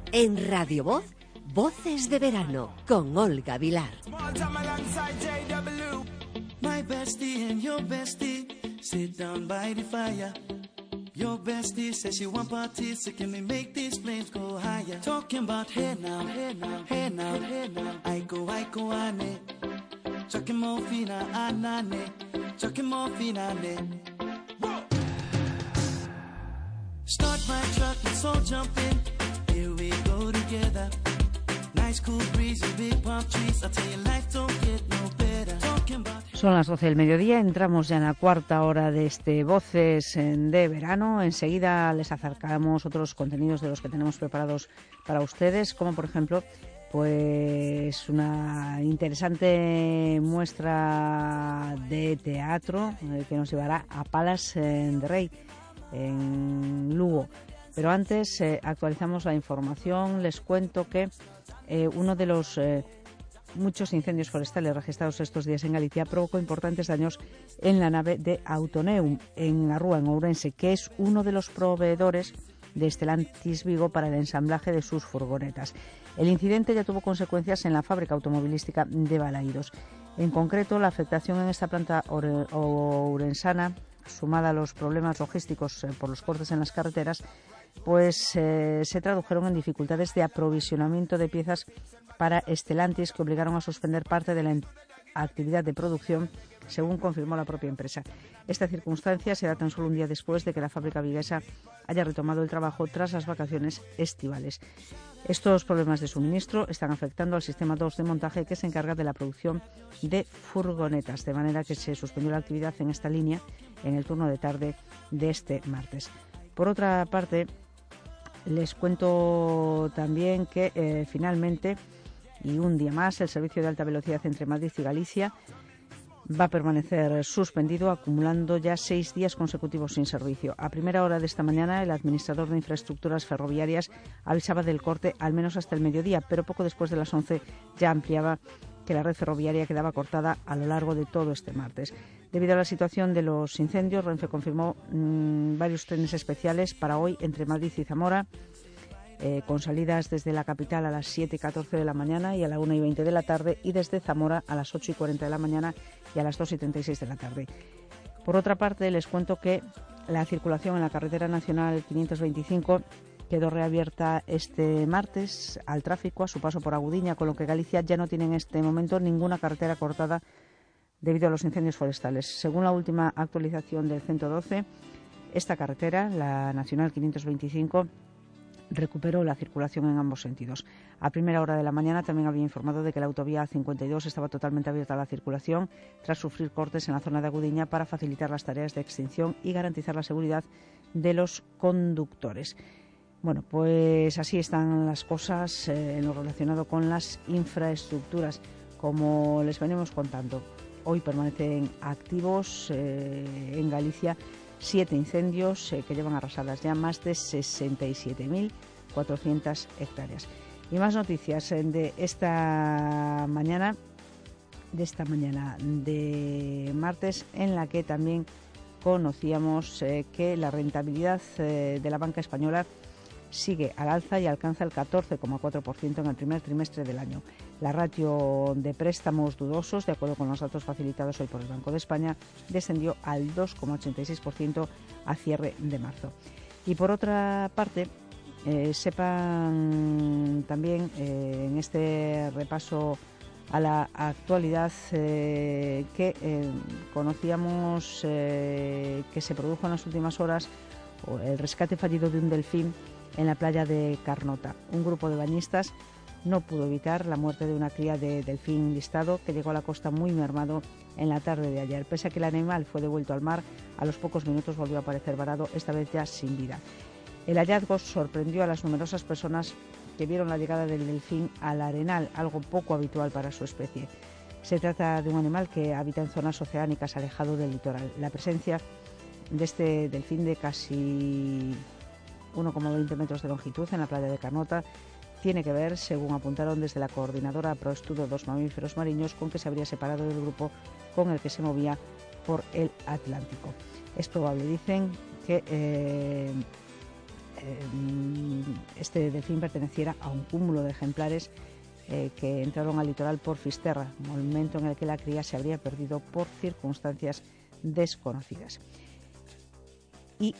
En Radio Voz, Voces de Verano, con Olga Vilar. My bestie and your bestie sit down by the fire. Your bestie says she want parties, so can we make these flames go higher? Talking about hey now, hey now, hey now, hey now. I go, ane. Chucking morphina, anane. Chucking morphina, ane. Start my truck, let's all jump in. Here we go together. Nice cool breeze and big palm trees. I tell you, life don't get no better. Talking about... Son las 12 del mediodía, entramos ya en la cuarta hora de este Voces de Verano. Enseguida les acercamos otros contenidos de los que tenemos preparados para ustedes, como por ejemplo, pues una interesante muestra de teatro que nos llevará a Palace de Rey, en Lugo. Pero antes actualizamos la información. Les cuento que uno de los muchos incendios forestales registrados estos días en Galicia provocó importantes daños en la nave de Autoneum en Arrúa, en Ourense, que es uno de los proveedores de Stellantis Vigo para el ensamblaje de sus furgonetas. El incidente ya tuvo consecuencias en la fábrica automovilística de Balaídos. En concreto, la afectación en esta planta ourensana, sumada a los problemas logísticos por los cortes en las carreteras, pues se tradujeron en dificultades de aprovisionamiento de piezas para Stellantis, que obligaron a suspender parte de la actividad de producción, según confirmó la propia empresa. Esta circunstancia se da tan solo un día después de que la fábrica viguesa haya retomado el trabajo tras las vacaciones estivales. Estos problemas de suministro están afectando al sistema 2 de montaje, que se encarga de la producción de furgonetas, de manera que se suspendió la actividad en esta línea en el turno de tarde de este martes. Por otra parte, les cuento también que finalmente, y un día más, el servicio de alta velocidad entre Madrid y Galicia va a permanecer suspendido, acumulando ya 6 días consecutivos sin servicio. A primera hora de esta mañana, el administrador de infraestructuras ferroviarias avisaba del corte al menos hasta el mediodía, pero poco después de las 11 ya ampliaba que la red ferroviaria quedaba cortada a lo largo de todo este martes. Debido a la situación de los incendios, Renfe confirmó varios trenes especiales para hoy entre Madrid y Zamora, con salidas desde la capital a las 7:14 de la mañana y a la 1:20 de la tarde, y desde Zamora a las 8:40 de la mañana y a las 2:36 de la tarde. Por otra parte, les cuento que la circulación en la carretera nacional 525 quedó reabierta este martes al tráfico a su paso por Agudiña, con lo que Galicia ya no tiene en este momento ninguna carretera cortada debido a los incendios forestales. Según la última actualización del 112, esta carretera, la nacional 525, recuperó la circulación en ambos sentidos. A primera hora de la mañana también había informado de que la autovía A52 estaba totalmente abierta a la circulación tras sufrir cortes en la zona de Agudiña para facilitar las tareas de extinción y garantizar la seguridad de los conductores. Bueno, pues así están las cosas en lo relacionado con las infraestructuras. Como les venimos contando, hoy permanecen activos en Galicia 7 incendios que llevan arrasadas ya más de 67.400 hectáreas. Y más noticias de esta mañana de martes, en la que también conocíamos que la rentabilidad de la banca española sigue al alza y alcanza el 14,4% en el primer trimestre del año. La ratio de préstamos dudosos, de acuerdo con los datos facilitados hoy por el Banco de España, descendió al 2,86% a cierre de marzo. Y por otra parte, sepan también en este repaso a la actualidad que conocíamos que se produjo en las últimas horas el rescate fallido de un delfín en la playa de Carnota. Un grupo de bañistas no pudo evitar la muerte de una cría de delfín listado que llegó a la costa muy mermado en la tarde de ayer. Pese a que el animal fue devuelto al mar, a los pocos minutos volvió a aparecer varado, esta vez ya sin vida. El hallazgo sorprendió a las numerosas personas que vieron la llegada del delfín al arenal, algo poco habitual para su especie. Se trata de un animal que habita en zonas oceánicas, alejado del litoral. La presencia de este delfín de casi 1,20 metros de longitud en la playa de Carnota tiene que ver, según apuntaron desde la coordinadora Pro Estudio 2 Mamíferos Marinos, con que se habría separado del grupo con el que se movía por el Atlántico. Es probable, dicen, que este delfín perteneciera a un cúmulo de ejemplares que entraron al litoral por Fisterra, momento en el que la cría se habría perdido por circunstancias desconocidas. Y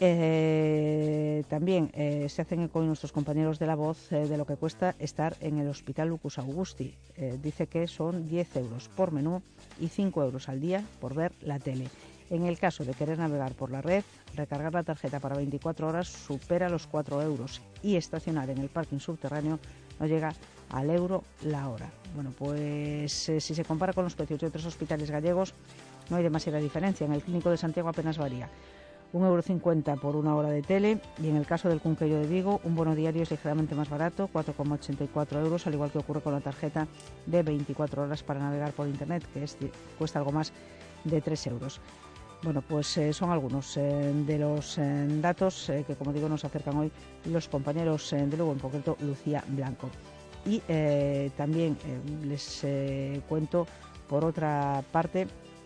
también se hacen eco nuestros compañeros de La Voz de lo que cuesta estar en el Hospital Lucus Augusti. Dice que son 10 euros por menú y 5 euros al día por ver la tele. En el caso de querer navegar por la red, recargar la tarjeta para 24 horas supera los 4 euros y estacionar en el parking subterráneo no llega al euro la hora. Bueno, pues si se compara con los precios de otros hospitales gallegos, no hay demasiada diferencia. En el Clínico de Santiago apenas varía 1,50 € por una hora de tele, y en el caso del Cunqueiro de Vigo, un bono diario es ligeramente más barato, 4,84 euros, al igual que ocurre con la tarjeta de 24 horas para navegar por Internet, que cuesta algo más de 3 euros. Bueno, pues son algunos de los datos que, como digo, nos acercan hoy los compañeros de Lugo, en concreto Lucía Blanco. Y también les cuento, por otra parte,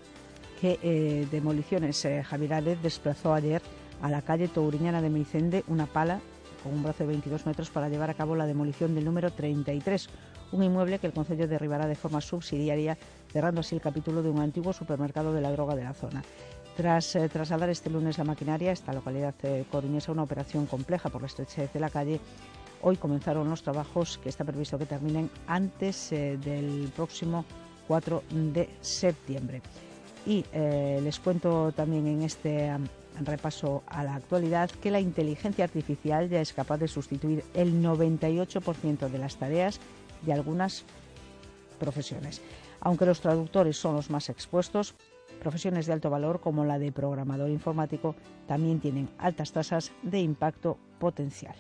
que Demoliciones Javier Álvarez desplazó ayer a la calle Touriñana de Meicende una pala con un brazo de 22 metros para llevar a cabo la demolición del número 33, un inmueble que el concello derribará de forma subsidiaria, cerrando así el capítulo de un antiguo supermercado de la droga de la zona. Tras trasladar este lunes la maquinaria a esta localidad coruñesa, una operación compleja por la estrechez de la calle, hoy comenzaron los trabajos que está previsto que terminen antes del próximo 4 de septiembre. Y les cuento también en este repaso a la actualidad que la inteligencia artificial ya es capaz de sustituir el 98% de las tareas de algunas profesiones. Aunque los traductores son los más expuestos, profesiones de alto valor como la de programador informático también tienen altas tasas de impacto potencial.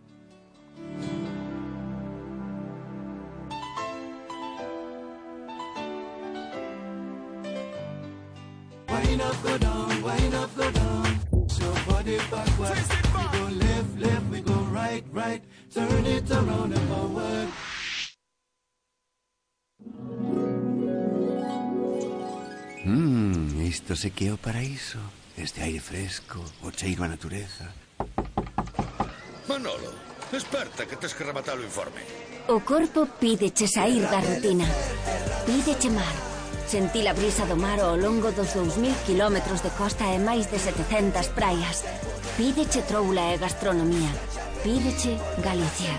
Wind up, go down, wind up, go down. So body backwards. We go left, left, we go right, right. Turn it around and forward. Isto se que é o paraíso. Este aire fresco, o cheiro a natureza. Manolo, desperta que tes que rematar o informe. O corpo pídeche saír da rutina. Pídeche mar. Sentí a brisa do mar ao longo dos 2000 kilómetros de costa e máis de 700 praias. Pídeche troula e gastronomía. Pídeche Galicia.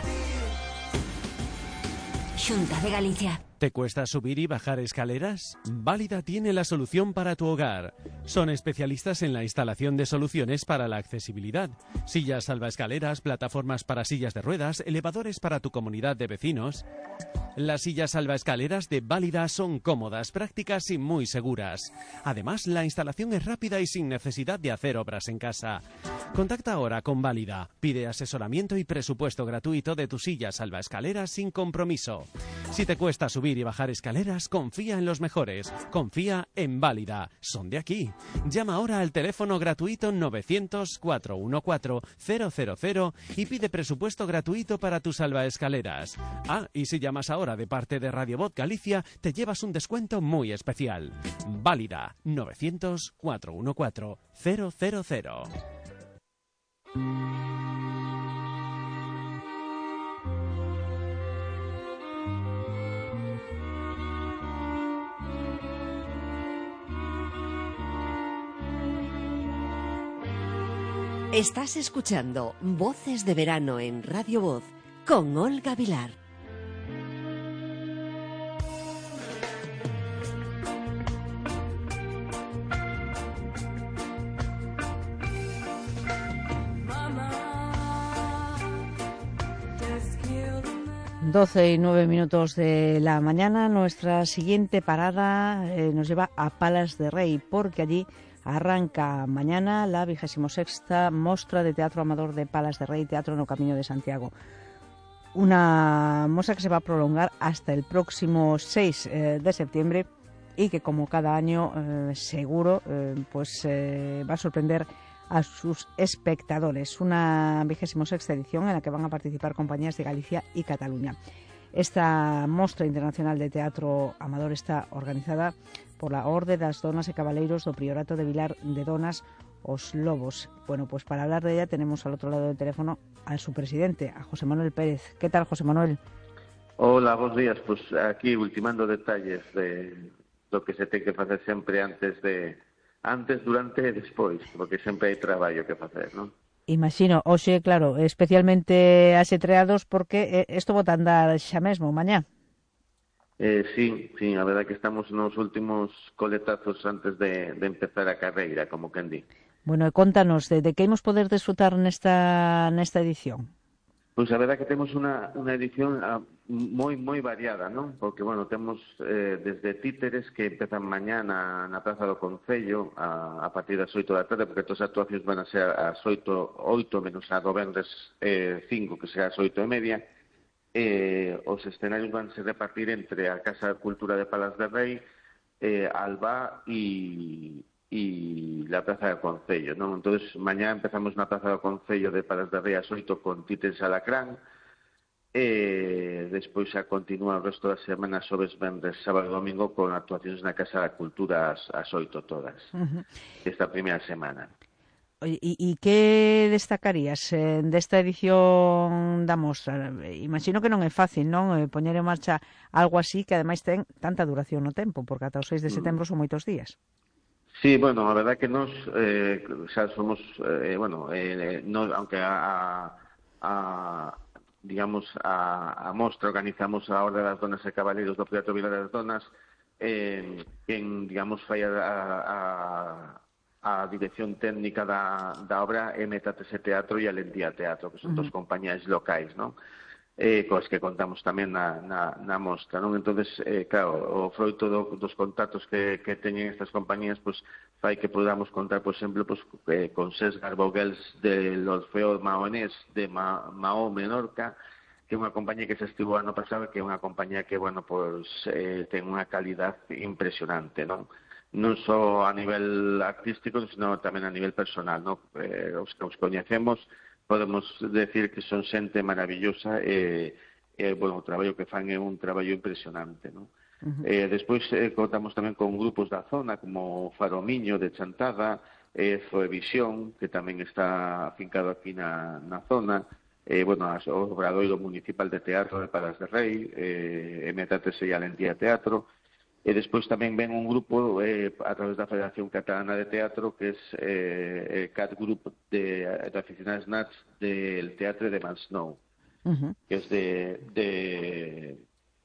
Xunta de Galicia. ¿Te cuesta subir y bajar escaleras? Válida tiene la solución para tu hogar. Son especialistas en la instalación de soluciones para la accesibilidad. Sillas salvaescaleras, plataformas para sillas de ruedas, elevadores para tu comunidad de vecinos. Las sillas salvaescaleras de Válida son cómodas, prácticas y muy seguras. Además, la instalación es rápida y sin necesidad de hacer obras en casa. Contacta ahora con Válida. Pide asesoramiento y presupuesto gratuito de tu silla salvaescaleras sin compromiso. Si te cuesta subir y bajar escaleras, confía en los mejores. Confía en Válida. Son de aquí. Llama ahora al teléfono gratuito 900-414-000 y pide presupuesto gratuito para tus salvaescaleras. Ah, y si llamas ahora de parte de Radio Voz Galicia, te llevas un descuento muy especial. Válida 900-414-000. Estás escuchando Voces de Verano en Radio Voz con Olga Vilar. Doce y 9 minutos de la mañana. Nuestra siguiente parada nos lleva a Palas de Rei, porque allí arranca mañana la 26ª Mostra de Teatro Amador de Palas de Rei, Teatro no Camiño de Santiago. Una muestra que se va a prolongar hasta el próximo 6 de septiembre y que, como cada año, seguro va a sorprender a sus espectadores. Una 26ª edición en la que van a participar compañías de Galicia y Cataluña. Esta Mostra Internacional de Teatro Amador está organizada por la Orde das Donas e Cabaleiros do Priorato de Vilar de Donas, os lobos. Bueno, pues para hablar de ella tenemos al otro lado del teléfono a su presidente, a José Manuel Pérez. ¿Qué tal, José Manuel? Hola, bons días. Pues aquí ultimando detalles de lo que se ten que facer sempre antes, durante e despois, porque sempre hai traballo que facer, non? Imagino, hoxe, claro, especialmente asetreados porque isto bota a andar xa mesmo, mañá. Sí, a verdad que estamos nos últimos coletazos antes de empezar a carreira, como quen di. Bueno, e contanos, de que imos poder desfrutar nesta edición? Pois a verdad que temos unha edición moi variada, non? Porque, bueno, temos desde títeres que empezan mañá na Praza do Concello a partir das 8 da tarde, porque todas as actuacións van a ser ás 8 menos a do venres 5, que será ás 8:30. Os escenarios van se repartir entre a Casa de Cultura de Palas de Rei, Alba e la Praza do Concello, non? Entonces, mañá empezamos na Praza do Concello de Palas de Rei ás 8 con títeres Alacrán, despois xa continúa o resto da semana, xoves, venres, sábado e domingo, con actuacións na Casa da Cultura ás 8 todas, esta primeira semana. E que destacarías desta edición da mostra? Imagino que non é fácil, non? Poñer en marcha algo así que ademais ten tanta duración no tempo, porque ata o 6 de setembro son moitos días. Sí, bueno, a verdad que nos xa somos, aunque digamos, a mostra organizamos a Orde das Donas e Cabaleiros do Teatro Vila das Donas, quen, digamos, fai a dirección técnica da obra é Métatese Teatro e Alentía Teatro, que son dos compañías locais, non? Coas que contamos tamén na mostra, non? Entonces, claro, o froito dos contactos que teñen estas compañías, pues, fai que podamos contar, por exemplo, pues, con Sesgar Vogels del Orfeo Maonés de Mahó, Menorca, que é unha compañía que se estivo ano pasado, que é unha compañía que, bueno, pues, ten unha calidad impresionante, non? Non só a nivel artístico, sino tamén a nivel personal, non? Os que os coñecemos podemos decir que son xente maravillosa e bueno, o traballo que fan é un traballo impresionante, non? Despois contamos tamén con grupos da zona como Faromiño de Chantada, Zoevisión, que tamén está afincado aquí na zona, bueno, o Obradoiro Municipal de Teatro de Palas de Rei, Métatese e Alentía Teatro. E despois tamén ven un grupo a través da Federación Catalana de Teatro, que é CAT Group de aficionados nats del Teatre de Masnou, que é de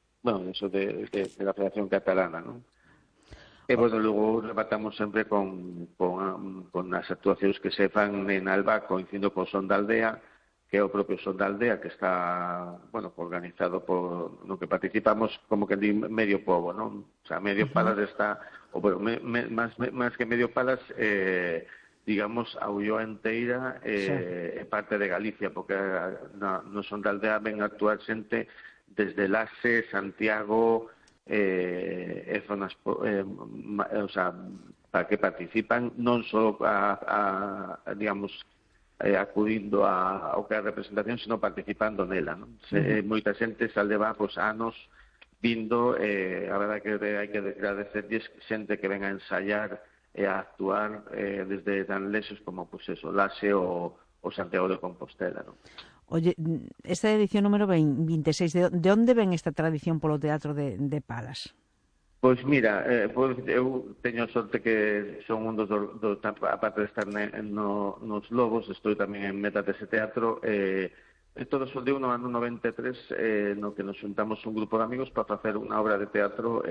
la Federación Catalana, non? E, bueno, logo rematamos sempre con as actuacións que se fan en Alba, coincidindo co Son da Aldea, que é o propio Son da Aldea, que está, bueno, organizado por no que participamos como que di medio pobo, non? O sea, medio Palas está, ou bueno, máis que medio Palas, digamos, a Ulloa enteira e parte de Galicia, porque no Son da Aldea ven a actuar xente desde Laxe, Santiago, e zonas, o sea, para que participan non só digamos, acudindo ao que é a representación, sino participando nela, non? Moita xente xa leva anos vindo, a verdade que hai que agradecerlles xente que ven a ensaiar e a actuar desde tan lexos como, pues eso, Laxe ou Santiago de Compostela, non? Oye, esta edición número 26, de onde ven esta tradición polo teatro de Palas? Pois mira, eu teño sorte que son un dos aparte de estar nos Lobos, estou tamén en Métatese Teatro, todo xordeu no ano 93, no que nos xuntamos un grupo de amigos para facer unha obra de teatro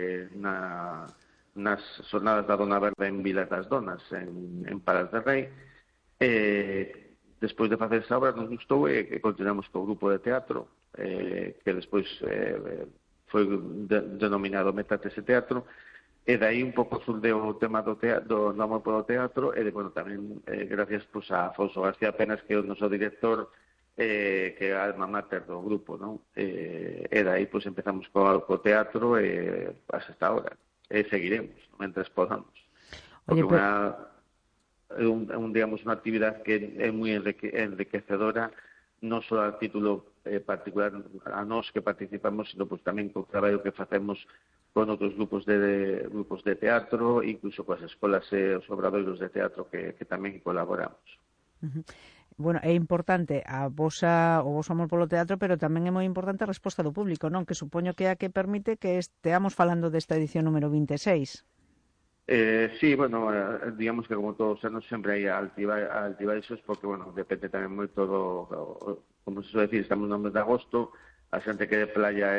nas Xornadas da Dona Verde en Vila das Donas, en Palas de Rei. Despois de facer esa obra nos gustou e continuamos co grupo de teatro, que despois foi denominado Métatese Teatro, e dai un pouco xurdeu o tema do amor polo teatro, e, bueno, tamén gracias a Afonso García Penas, que é o noso director, que é a alma mater do grupo, non? E dai, empezamos co teatro e hasta esta hora, e seguiremos, mentres podamos. Porque digamos, unha actividade que é moi enriquecedora, non só a título particular a nós que participamos, sino tamén co traballo que facemos con outros grupos de teatro, incluso coas escolas e os obradoiros de teatro que tamén colaboramos. Bueno, é importante o voso amor polo teatro, pero tamén é moi importante a resposta do público, non? Que supoño que é a que permite que esteamos falando desta edición número 26. Sí, bueno, digamos que como todos os anos sempre hai altibaixos porque, bueno, depende tamén moito como se suele decir, estamos no mes de agosto, a xente que de playa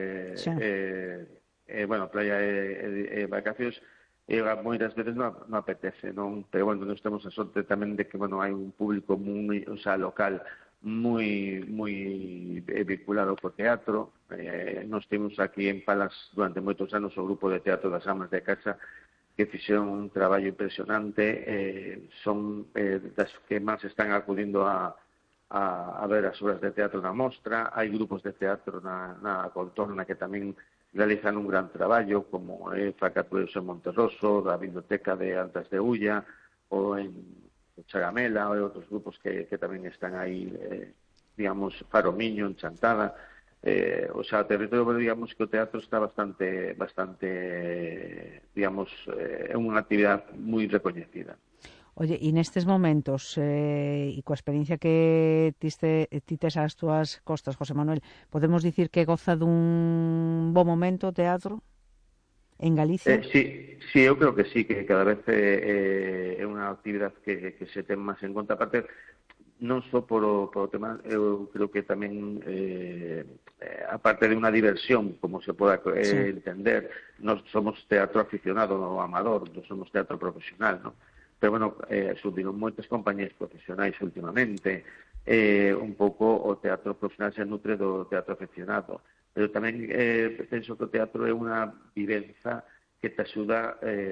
playa e vacacións, moitas veces non apetece, non? Pero, bueno, nós temos a sorte tamén de que, bueno, hai un público moi, local moi vinculado co teatro. Nós temos aquí en Palas durante moitos anos o grupo de teatro das Amas de Casa que fixeron un traballo impresionante, son das que máis están acudindo a ver as obras de teatro na mostra. Hai grupos de teatro na contorna que tamén realizan un gran traballo, como Facatureos en Monterroso, da Biblioteca de Antas de Ulla, ou en Chagamela, ou outros grupos que tamén están aí, digamos, Faromiño, en Chantada. O territorio, digamos que o teatro está bastante digamos, é unha actividade moi recoñecida. Oye, e nestes momentos, e coa experiencia que tites ás túas costas, José Manuel, podemos dicir que goza dun bo momento o teatro en Galicia? Sí, eu creo que sí, que cada vez é unha actividade que se ten máis en conta. Aparte, non só por o tema, eu creo que tamén aparte de unha diversión, como se poda entender, nós somos teatro aficionado ou amador, non somos teatro profesional, non? Pero, bueno, surdiron moitas compañías profesionais últimamente, un pouco o teatro profesional se nutre do teatro aficionado, pero tamén penso que o teatro é unha vivenza que te axuda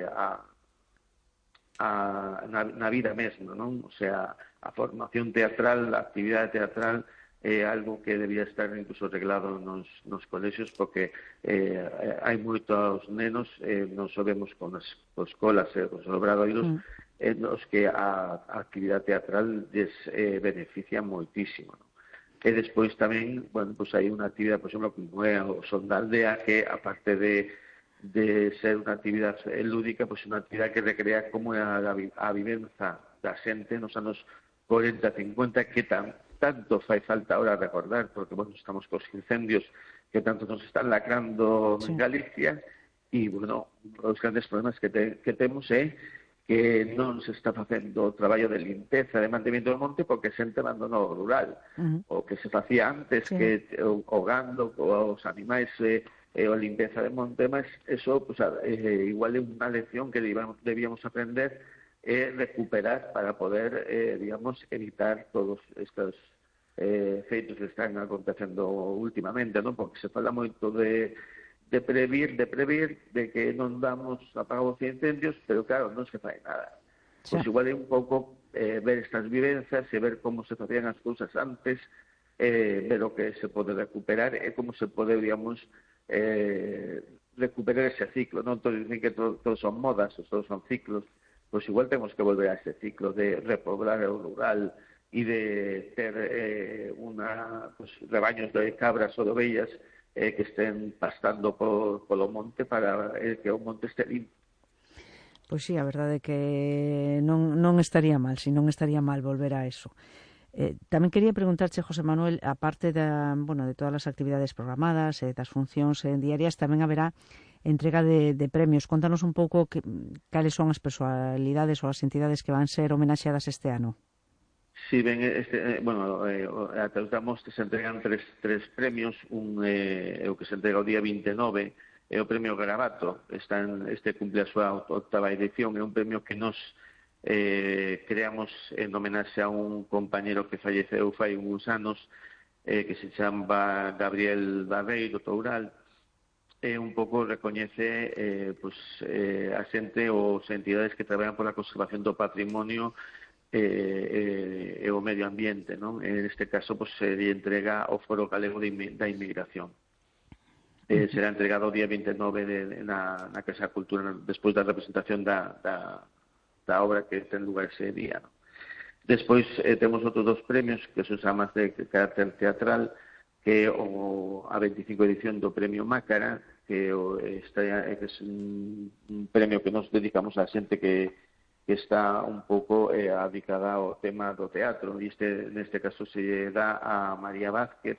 na vida mesmo, non? O sea, a formación teatral, a actividade teatral é algo que debía estar incluso reglado nos colexios, porque hai moitos nenos, non sabemos con as escolas e os obradoiros, nos que a actividade teatral les beneficia moitísimo, non? E despois tamén, bueno, pues hai unha actividade, por exemplo, como é o Son da Aldea, que aparte de ser unha actividade lúdica, pues unha actividade que recrea como é a vivenza da xente nos anos 40-50, que tanto fai falta ahora recordar, porque, bueno, estamos cos incendios que tanto nos están lacrando en Galicia, e, bueno, os grandes problemas que temos é que non se está facendo o traballo de limpeza, de mantemento do monte, porque xente abandonou o rural, o que se facía antes, que o gando, os animais, o limpeza de monte, mas eso, pues, igual é unha lección que debíamos aprender e recuperar para poder, digamos, evitar todos estes feitos que están acontecendo últimamente, non? Porque se fala moito de previr, de que non damos apagos e incendios, pero claro, non se fai nada. Pois igual é un pouco ver estas vivencias e ver como se facían as cousas antes, ver o que se pode recuperar e como se pode, digamos, recuperar ese ciclo, non? Todos dicen que todos son modas, todos son ciclos, pois igual temos que volver a ese ciclo de repoblar o rural e de ter rebaños de cabras ou de ovellas que estén pastando polo monte para que o monte este limpo. Pois sí, a verdade é que non estaría mal, non estaría mal volver a eso. Tamén quería preguntarche, José Manuel, aparte de todas as actividades programadas, das funcións diarias, tamén haberá entrega de premios. Contanos un pouco cales son as personalidades ou as entidades que van ser homenaxeadas este ano. Sí, ben, ata os damos que se entregan tres premios. Un é o que se entrega o día 29, é o premio Garabato. Este cumple a súa 8ª edición, é un premio que nos creamos en homenaxe a un compañero que falleceu fai uns anos, que se chama Gabriel Barreiro Toural. Un pouco recoñece a xente ou as entidades que traballan pola conservación do patrimonio e o medio ambiente, non? En este caso, se lle entrega ao Foro Galego da Inmigración. Será entregado o día 29 na Casa da Cultura, despois da representación da obra que ten lugar ese día, non? Despois temos outros dos premios que son máis de carácter teatral, que é a 25 edición do Premio Mácara, que é un premio que nos dedicamos a xente que está un pouco adicada ao tema do teatro, e neste caso se dá a María Vázquez,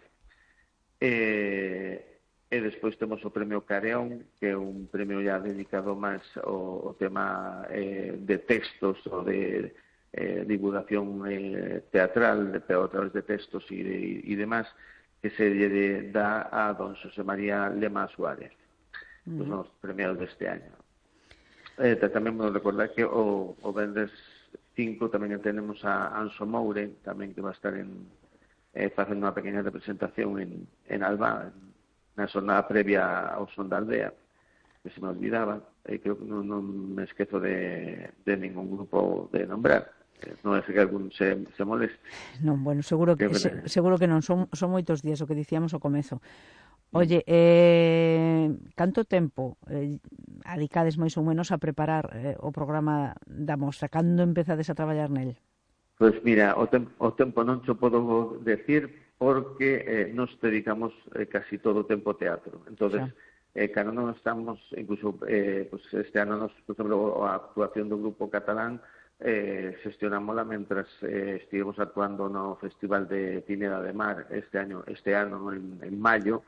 e despois temos o premio Careón, que é un premio ya dedicado máis ao tema de textos ou de divulgación teatral a través de textos e demás, que se lle dá a don Xosé María Lema Suárez. Os nos premiados deste año. Tamén vou recordar que o venres 5 tamén tenemos a Anso Moure, tamén que va a estar facendo unha pequena representación en Alba, na xornada previa ao Son da Aldea, que se me olvidaba, e creo que non me esquezo de ningún grupo de nombrar. Non é que algún se moleste. Non, bueno, seguro que non, son moitos días o que dicíamos ao comezo. Oye, canto tempo adicades máis ou menos a preparar o programa da mostra? Cando empezades a traballar nel? Pois mira, o tempo non xo podo decir porque nos dedicamos casi todo o tempo ao teatro. Entonces, cando non estamos, incluso pues este ano, por exemplo, a actuación do grupo catalán xestionámola mentras estivemos actuando no Festival de Pineda de Mar este ano en maio.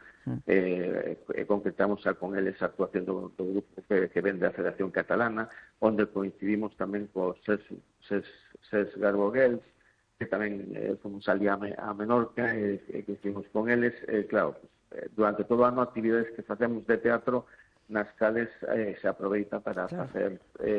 Concretamos con eles a actuación do grupo que vende a Federación Catalana, onde coincidimos tamén co Ses Garboguels, que tamén fomos ali a Menorca e que hicimos con eles. Claro, durante todo o ano actividades que facemos de teatro nas cales se aproveita para facer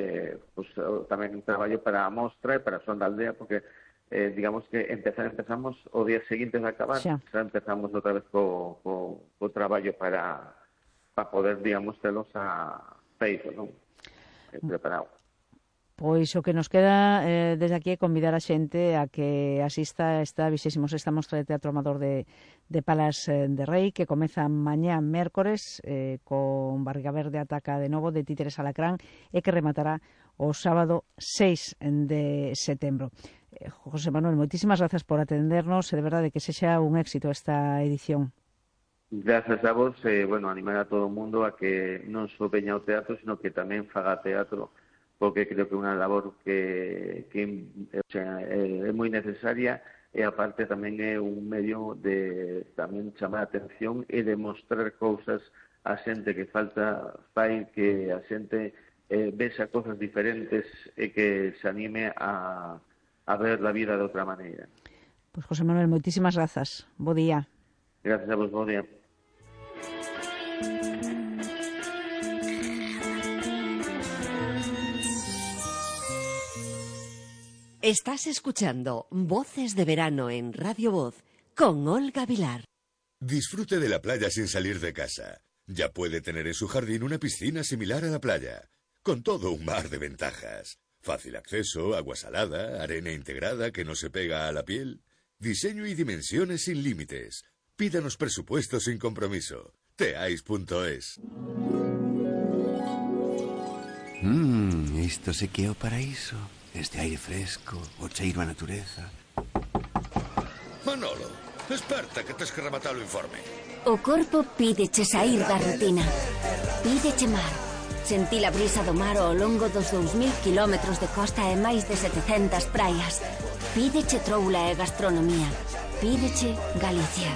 tamén un traballo para a mostra e para a Son da Aldea, porque digamos que empezamos o día seguinte de acabar, xa empezamos outra vez co traballo para poder, digamos, telos a feito, non? Preparado. Pois o que nos queda desde aquí é convidar a xente a que asista a esta 26ª Mostra de Teatro Amador de Palas de Rei, que comeza mañá mércores con Barriga Verde Ataca de novo, de Títeres Alacrán, e que rematará o sábado 6 de setembro. José Manuel, moitísimas grazas por atendernos e de verdade que sexa un éxito esta edición. Grazas a vos, animar a todo o mundo a que non só veña ao teatro, sino que tamén faga teatro, porque creo que é unha labor que é moi necesaria, e aparte tamén é un medio de tamén chamar a atención e de mostrar cousas a xente que fai que a xente vexa cousas diferentes e que se anime a ver a vida de outra maneira. Pois José Manuel, moitísimas grazas. Bo día. Gracias a vos, bo día. Estás escuchando Voces de Verano en Radio Voz con Olga Vilar. Disfrute de la playa sin salir de casa. Ya puede tener en su jardín una piscina similar a la playa, con todo un mar de ventajas. Fácil acceso, agua salada, arena integrada que no se pega a la piel. Diseño y dimensiones sin límites. Pídanos presupuesto sin compromiso. teais.es. Isto se que é o paraíso. Este aire fresco, o cheiro a natureza. Manolo, desperta que tes que rematar o informe. O corpo pídeche saír da rutina. Pídeche mar. Sentí a brisa do mar ao longo dos 2000 kilómetros de costa e máis de 700 praias. Pídeche troula e gastronomía. Pídeche Galicia.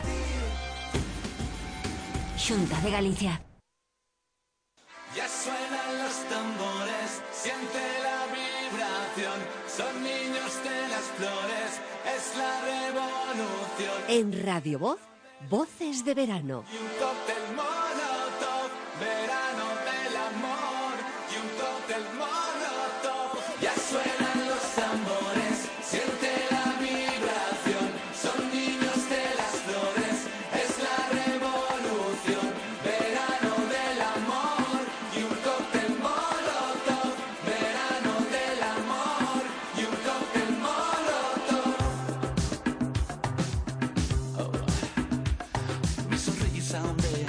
Xunta de Galicia. Ya suenan los tambores, siente la vibración, son niños de las flores, es la revolución. En Radio Voz, Voces de Verano. Y un cóctel molotov, verano del amor, y un cóctel molotov. Ya suenan los tambores, siente la vibración, son niños de las flores, es la revolución, verano del amor, y un cóctel molotov, verano del amor, y un cóctel molotov. Mi sonrisa ondea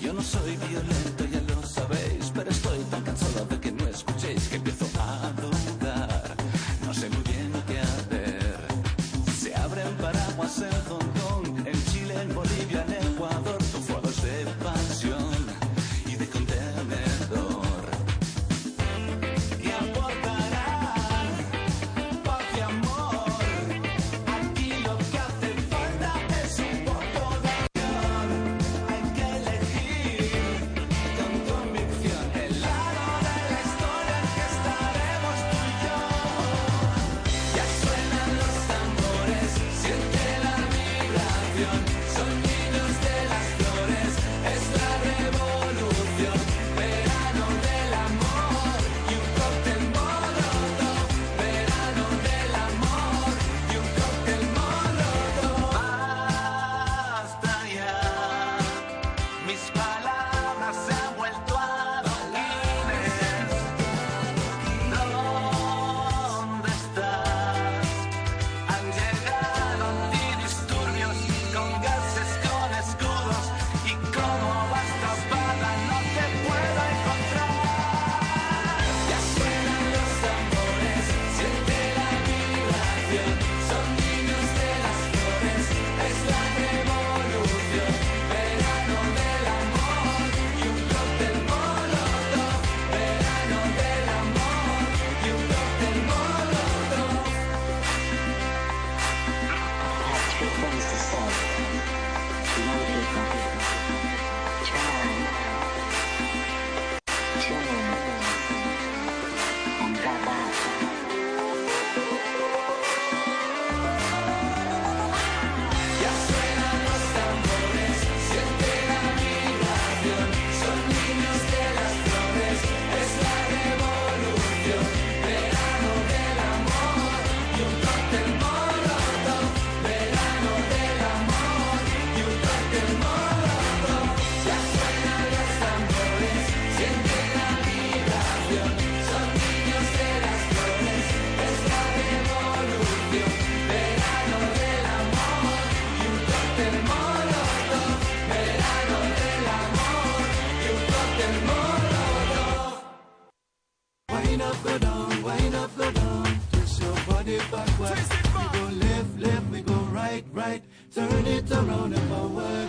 Yo no soy violento, ya lo sabéis, pero estoy tan cansado de que no escuchéis que empiezo a dudar. No sé muy bien qué hacer. Se abren paraguas en Hong Kong, en Chile, en Bolivia, en Ecuador. Tu fuego es de pasión y de contenedor. Y aportarán paz y amor. Aquí lo que hace falta es un poco de acción. Hay que elegir con convicción el lado de la historia en que estaremos tú y yo. Ya suenan los tambores, siente la vibración. Son niños de las flores, es la revolución. Verano del amor y un cóctel molotov. Verano del amor y un cóctel molotov. Basta ya, mis palabras se han vuelto adoquines. ¿Dónde estás? Han llegado antidisturbios con gases, con escudos. Y como vas tapada no te puedo encontrar. Ya suenan los tambores, siente la vibración. Son niños de las flores, es la revolución. Verano del amor y un cóctel molotov. Verano del amor y un cóctel molotov. Ya suenan los tambores, siente la vibración. Son niños de las flores, es la revolución. Verano del amor y un cóctel molotov. Verano del amor y un cóctel molotov. Ya suenan los tambores, siente la vibración. Son niños de las flores, es la revolución. Verano del amor y un cóctel molotov. Verano del amor y un cóctel molotov. Wind up, go down, wind up, go down. Twist your body backward. We go left, left, we go right, right. Turn it around and forward.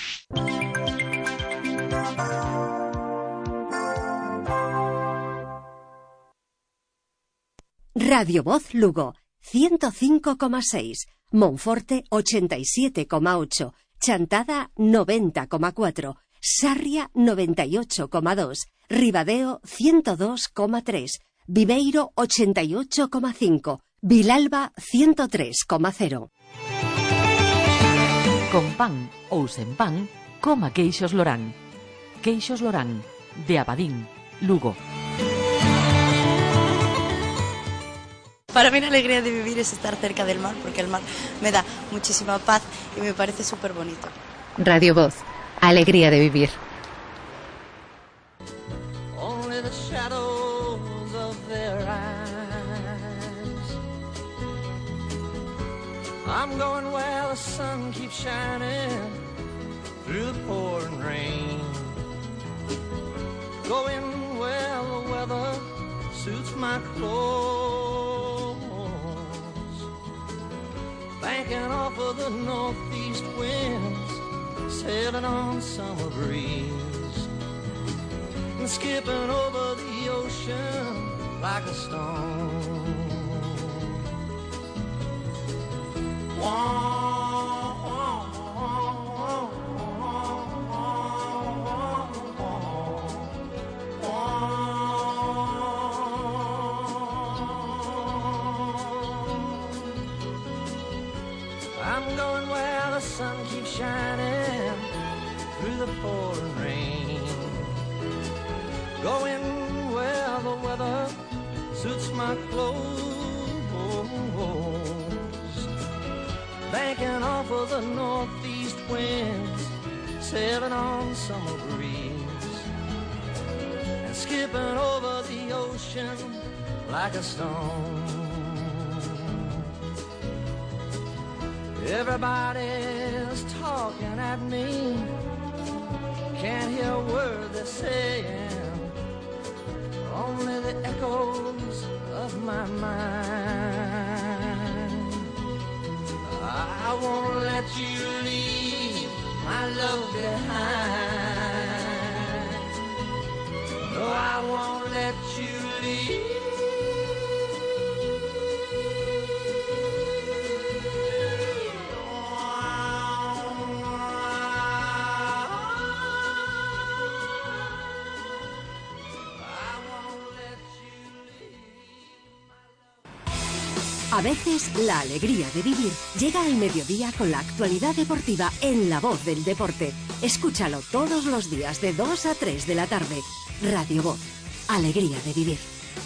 Radio Voz Lugo, 105,6, Monforte 87,8, Chantada 90,4, Sarria 98,2, Ribadeo 102,3, Viveiro 88,5, Vilalba 103,0. Con pan ou sen pan, coma queixos Lorán. Queixos Lorán, de Abadín, Lugo. Para mí la alegría de vivir es estar cerca del mar, porque el mar me da muchísima paz y me parece súper bonito. Radio Voz, alegría de vivir. Only the shadows of their eyes. I'm going where the sun keeps shining through the pouring rain. Going where the weather suits my clothes. Banking off of the northeast winds, sailing on summer breeze, and skipping over the ocean like a stone. I'm going where the sun keeps shining through the pouring rain. Going where the weather suits my clothes. Banking off of the northeast winds, sailing on summer breeze, and skipping over the ocean like a stone. Everybody's talking at me, can't hear word they're saying, only the echoes of my mind. I won't let you leave my love behind. No, I won't let you leave. A veces la alegría de vivir llega al mediodía con la actualidad deportiva en La Voz del Deporte. Escúchalo todos los días de 2 a 3 de la tarde. Radio Voz. Alegría de vivir.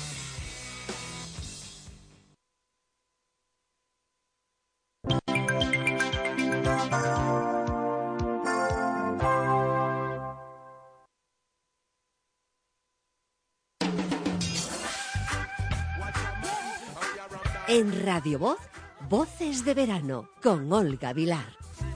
En Radio Voz, Voces de Verano, con Olga Vilar.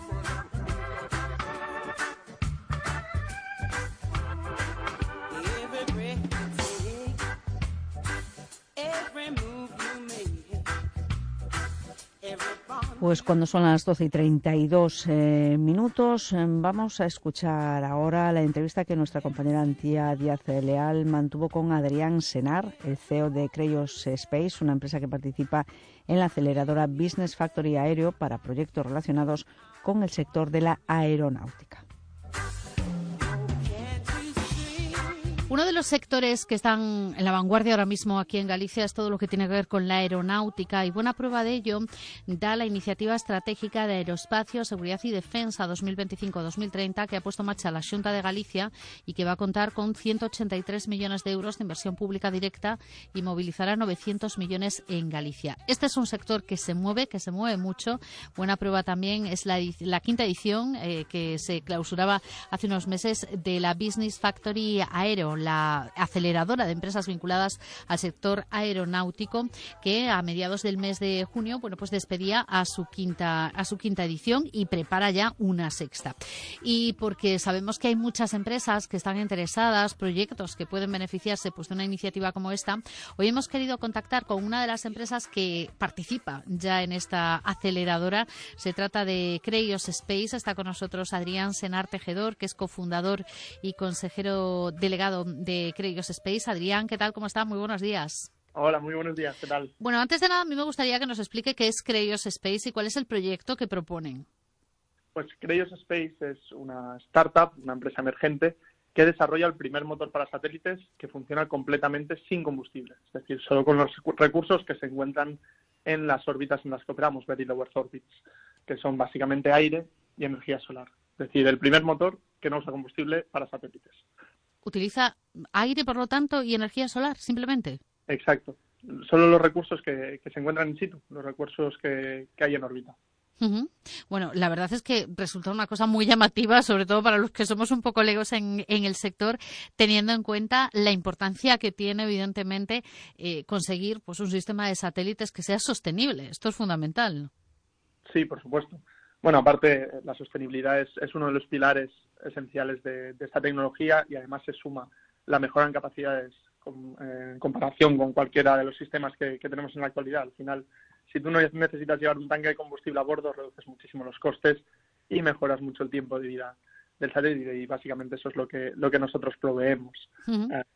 Pues cuando son las 12:32 minutos, vamos a escuchar ahora la entrevista que nuestra compañera Antía Díaz Leal mantuvo con Adrián Senar, el CEO de Creios Space, una empresa que participa en la aceleradora Business Factory Aéreo para proyectos relacionados con el sector de la aeronáutica. Uno de los sectores que están en la vanguardia ahora mismo aquí en Galicia es todo lo que tiene que ver con la aeronáutica, y buena prueba de ello da la iniciativa estratégica de Aeroespacio, Seguridad y Defensa 2025-2030 que ha puesto en marcha la Xunta de Galicia y que va a contar con 183 millones de euros de inversión pública directa y movilizará 900 millones en Galicia. Este es un sector que se mueve mucho. Buena prueba también es la quinta edición que se clausuraba hace unos meses de la Business Factory Aéreo, la aceleradora de empresas vinculadas al sector aeronáutico, que a mediados del mes de junio, pues despedía a su quinta edición y prepara ya una sexta. Y porque sabemos que hay muchas empresas que están interesadas, proyectos que pueden beneficiarse pues de una iniciativa como esta, hoy hemos querido contactar con una de las empresas que participa ya en esta aceleradora. Se trata de Creios Space. Está con nosotros Adrián Senar Tejedor, que es cofundador y consejero delegado de Creios Space. Adrián, ¿qué tal? ¿Cómo está? Muy buenos días. Hola, muy buenos días. ¿Qué tal? Bueno, antes de nada, a mí me gustaría que nos explique qué es Creios Space y cuál es el proyecto que proponen. Pues Creios Space es una startup, una empresa emergente que desarrolla el primer motor para satélites que funciona completamente sin combustible, es decir, solo con los recursos que se encuentran en las órbitas en las que operamos, Very Low Earth Orbits, que son básicamente aire y energía solar. Es decir, el primer motor que no usa combustible para satélites. ¿Utiliza aire, por lo tanto, y energía solar, simplemente? Exacto. Solo los recursos que se encuentran in situ, los recursos que hay en órbita. Uh-huh. Bueno, la verdad es que resulta una cosa muy llamativa, sobre todo para los que somos un poco legos en el sector, teniendo en cuenta la importancia que tiene, evidentemente, conseguir pues un sistema de satélites que sea sostenible. Esto es fundamental. Sí, por supuesto. Bueno, aparte, la sostenibilidad es uno de los pilares esenciales de esta tecnología, y además se suma la mejora en capacidades en comparación con cualquiera de los sistemas que tenemos en la actualidad. Al final, si tú no necesitas llevar un tanque de combustible a bordo, reduces muchísimo los costes y mejoras mucho el tiempo de vida del satélite, y básicamente eso es lo que nosotros proveemos a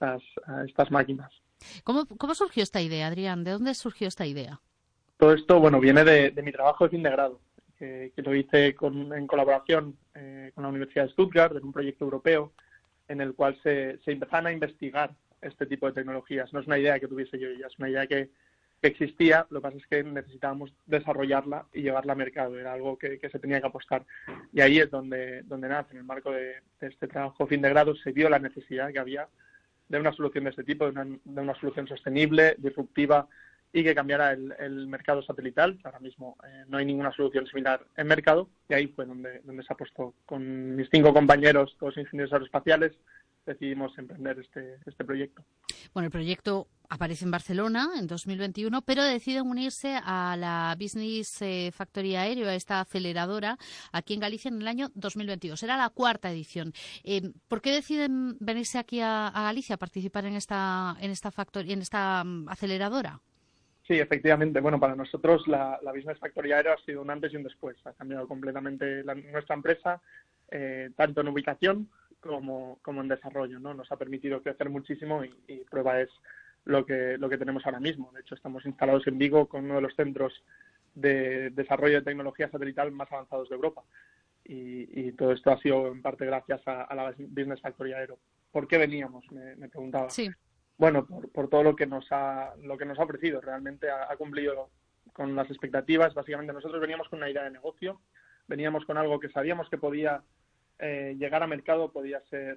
estas máquinas. ¿Cómo surgió esta idea, Adrián? ¿De dónde surgió esta idea? Todo esto, bueno, viene de mi trabajo de fin de grado, que lo hice en colaboración con la Universidad de Stuttgart, en un proyecto europeo en el cual se empezaron a investigar este tipo de tecnologías. No es una idea que tuviese yo, ya es una idea que existía. Lo que pasa es que necesitábamos desarrollarla y llevarla a mercado. Era algo que se tenía que apostar. Y ahí es donde nace, en el marco de este trabajo fin de grado, se vio la necesidad que había de una solución de este tipo, de una solución sostenible, disruptiva, y que cambiara el mercado satelital. Ahora mismo no hay ninguna solución similar en mercado, y ahí fue donde se apostó. Con mis 5 compañeros, todos ingenieros aeroespaciales, decidimos emprender este proyecto. Bueno, el proyecto aparece en Barcelona en 2021, pero deciden unirse a la Business Factory Aero, a esta aceleradora, aquí en Galicia en el año 2022. Era la 4ª edición. ¿Por qué deciden venirse aquí a Galicia a participar en esta aceleradora? Sí, efectivamente. Bueno, para nosotros la Business Factory Aero ha sido un antes y un después. Ha cambiado completamente nuestra empresa, tanto en ubicación como en desarrollo, ¿no? Nos ha permitido crecer muchísimo y prueba es lo que tenemos ahora mismo. De hecho, estamos instalados en Vigo con uno de los centros de desarrollo de tecnología satelital más avanzados de Europa. Y todo esto ha sido en parte gracias a la Business Factory Aero. ¿Por qué veníamos? Me preguntaba. Sí. Bueno, por todo lo que nos ha ofrecido. Realmente ha cumplido con las expectativas. Básicamente nosotros veníamos con una idea de negocio, veníamos con algo que sabíamos que podía llegar a mercado, podía ser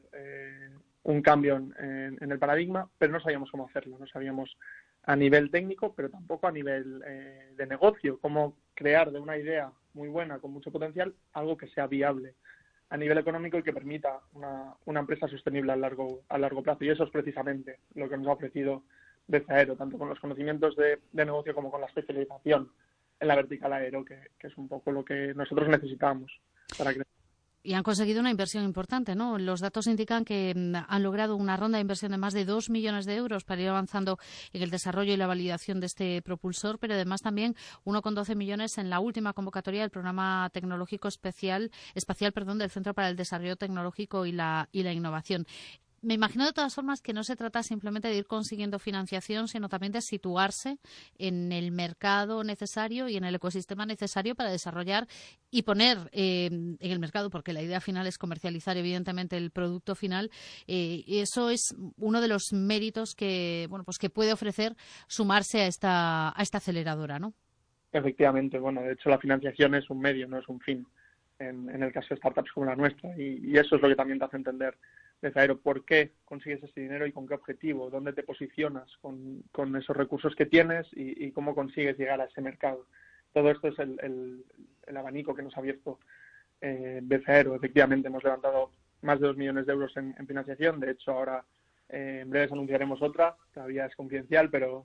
un cambio en el paradigma, pero no sabíamos cómo hacerlo, no sabíamos a nivel técnico, pero tampoco a nivel de negocio, cómo crear de una idea muy buena, con mucho potencial, algo que sea viable a nivel económico y que permita una empresa sostenible a largo plazo. Y eso es precisamente lo que nos ha ofrecido BC Aero, tanto con los conocimientos de negocio como con la especialización en la vertical aero, que es un poco lo que nosotros necesitamos para crecer. Y han conseguido una inversión importante, ¿no? Los datos indican que han logrado una ronda de inversión de más de 2 millones de euros para ir avanzando en el desarrollo y la validación de este propulsor, pero además también 1,12 millones en la última convocatoria del programa tecnológico espacial del Centro para el Desarrollo Tecnológico y la Innovación. Me imagino de todas formas que no se trata simplemente de ir consiguiendo financiación, sino también de situarse en el mercado necesario y en el ecosistema necesario para desarrollar y poner en el mercado, porque la idea final es comercializar evidentemente el producto final. Y eso es uno de los méritos que puede ofrecer sumarse a esta aceleradora, ¿no? Efectivamente, bueno, de hecho la financiación es un medio, no es un fin, en el caso de startups como la nuestra, y eso es lo que también te hace entender BC Aero, por qué consigues ese dinero y con qué objetivo, dónde te posicionas con esos recursos que tienes y cómo consigues llegar a ese mercado. Todo esto es el abanico que nos ha abierto BC Aero. Efectivamente, hemos levantado más de 2 millones de euros en financiación. De hecho, ahora en breves anunciaremos otra, todavía es confidencial, pero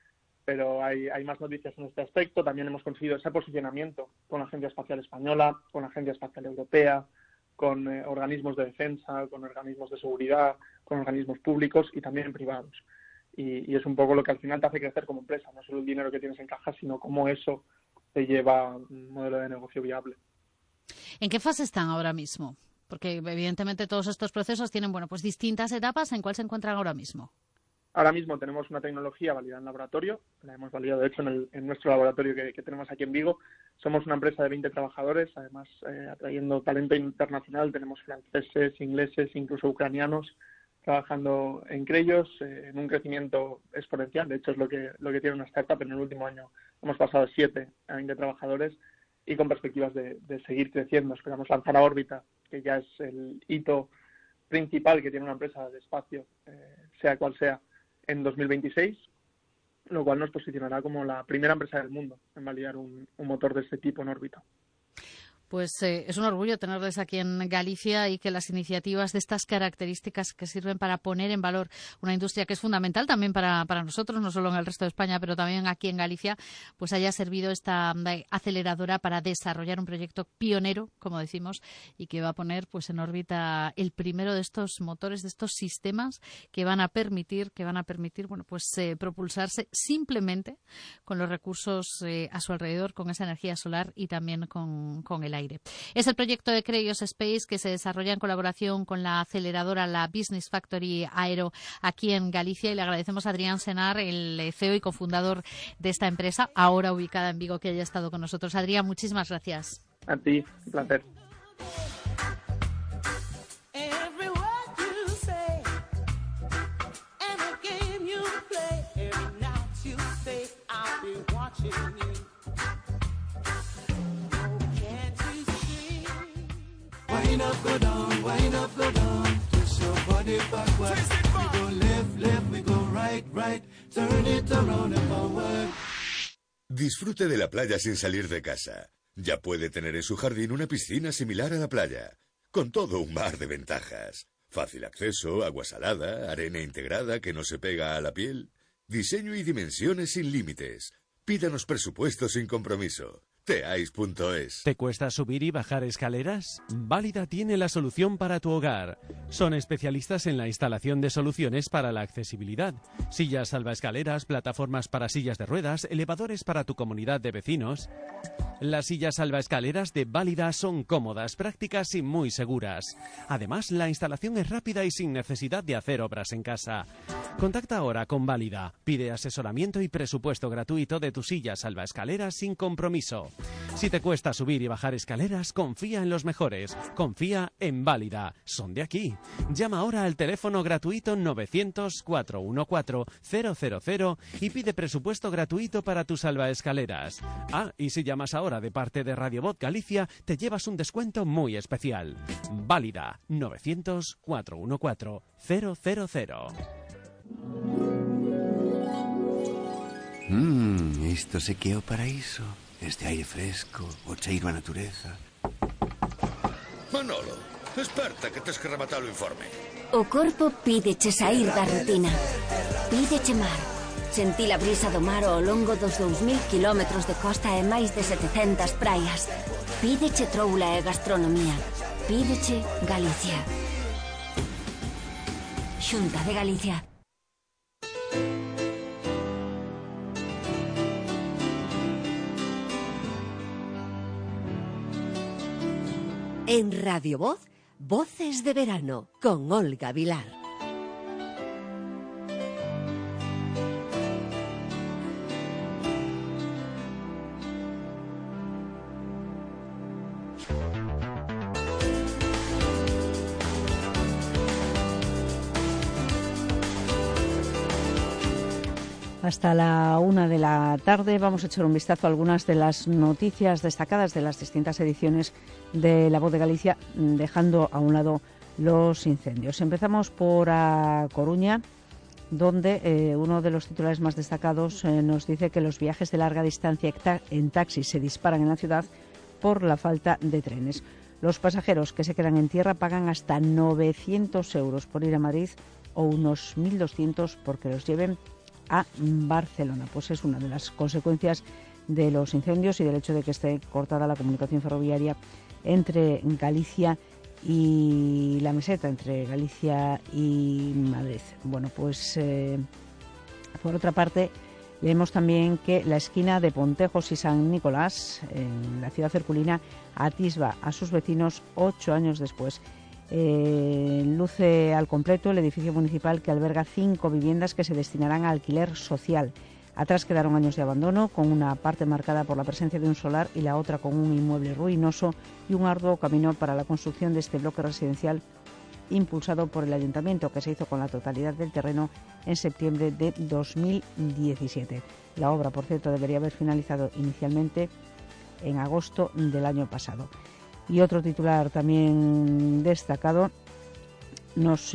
hay más noticias en este aspecto. También hemos conseguido ese posicionamiento con la Agencia Espacial Española, con la Agencia Espacial Europea, con organismos de defensa, con organismos de seguridad, con organismos públicos y también privados. Y es un poco lo que al final te hace crecer como empresa, no solo el dinero que tienes en caja, sino cómo eso te lleva a un modelo de negocio viable. ¿En qué fase están ahora mismo? Porque evidentemente todos estos procesos tienen distintas etapas. ¿En cuál se encuentran ahora mismo? Ahora mismo tenemos una tecnología validada en laboratorio, la hemos validado de hecho en nuestro laboratorio que tenemos aquí en Vigo. Somos una empresa de 20 trabajadores, además atrayendo talento internacional. Tenemos franceses, ingleses, incluso ucranianos trabajando entre ellos en un crecimiento exponencial. De hecho es lo que tiene una startup. En el último año hemos pasado de 7 a 20 trabajadores y con perspectivas de seguir creciendo. Esperamos lanzar a órbita, que ya es el hito principal que tiene una empresa de espacio, sea cual sea, en 2026, lo cual nos posicionará como la primera empresa del mundo en validar un motor de este tipo en órbita. Pues es un orgullo tenerles aquí en Galicia y que las iniciativas de estas características que sirven para poner en valor una industria que es fundamental también para nosotros, no solo en el resto de España, pero también aquí en Galicia, pues haya servido esta aceleradora para desarrollar un proyecto pionero, como decimos, y que va a poner en órbita el primero de estos motores, de estos sistemas que van a permitir propulsarse simplemente con los recursos a su alrededor, con esa energía solar y también con el aire. Es el proyecto de Creios Space que se desarrolla en colaboración con la aceleradora, la Business Factory Aero, aquí en Galicia, y le agradecemos a Adrián Senar, el CEO y cofundador de esta empresa, ahora ubicada en Vigo, que haya estado con nosotros. Adrián, muchísimas gracias. A ti, un placer. Wind up, go down, wind up, go down. Twist your body backward. We go left, left, we go right, right. Turn it around and forward. Disfrute de la playa sin salir de casa. Ya puede tener en su jardín una piscina similar a la playa, con todo un mar de ventajas. Fácil acceso, agua salada, arena integrada que no se pega a la piel. Diseño y dimensiones sin límites. Pídanos presupuesto sin compromiso. Teais.es. ¿Te cuesta subir y bajar escaleras? Válida tiene la solución para tu hogar. Son especialistas en la instalación de soluciones para la accesibilidad. Sillas salvaescaleras, plataformas para sillas de ruedas, elevadores para tu comunidad de vecinos. Las sillas salvaescaleras de Válida son cómodas, prácticas y muy seguras. Además, la instalación es rápida y sin necesidad de hacer obras en casa. Contacta ahora con Válida. Pide asesoramiento y presupuesto gratuito de tu silla salvaescaleras sin compromiso. Si te cuesta subir y bajar escaleras, confía en los mejores. Confía en Válida. Son de aquí. Llama ahora al teléfono gratuito 900-414-000 y pide presupuesto gratuito para tus salvaescaleras. Ah, y si llamas ahora de parte de Radio Voz Galicia, te llevas un descuento muy especial. Válida 900-414-000. Isto se que é o paraíso. Este aire fresco, o cheiro a natureza. Manolo, desperta que tes que rematar o informe. O corpo pídeche saír da rutina. Pídeche mar. Sentir a brisa do mar ao longo dos 2000 kilómetros de costa e máis de 700 praias. Pídeche troula e gastronomía. Pídeche Galicia. Xunta de Galicia. En Radio Voz, Voces de Verano, con Olga Vilar. Hasta la 1 de la tarde vamos a echar un vistazo a algunas de las noticias destacadas de las distintas ediciones de La Voz de Galicia, dejando a un lado los incendios. Empezamos por A Coruña, donde uno de los titulares más destacados nos dice que los viajes de larga distancia en taxi se disparan en la ciudad por la falta de trenes. Los pasajeros que se quedan en tierra pagan hasta 900 euros por ir a Madrid o unos 1.200 porque los lleven a Barcelona. Pues es una de las consecuencias de los incendios y del hecho de que esté cortada la comunicación ferroviaria entre Galicia y la meseta, entre Galicia y Madrid. Bueno, pues por otra parte, vemos también que la esquina de Pontejos y San Nicolás, en la ciudad herculina, atisba a sus vecinos 8 años después. Luce al completo el edificio municipal que alberga 5 viviendas que se destinarán a alquiler social. Atrás quedaron años de abandono, con una parte marcada por la presencia de un solar y la otra con un inmueble ruinoso y un arduo camino para la construcción de este bloque residencial impulsado por el ayuntamiento, que se hizo con la totalidad del terreno en septiembre de 2017. La obra, por cierto, debería haber finalizado inicialmente en agosto del año pasado. Y otro titular también destacado nos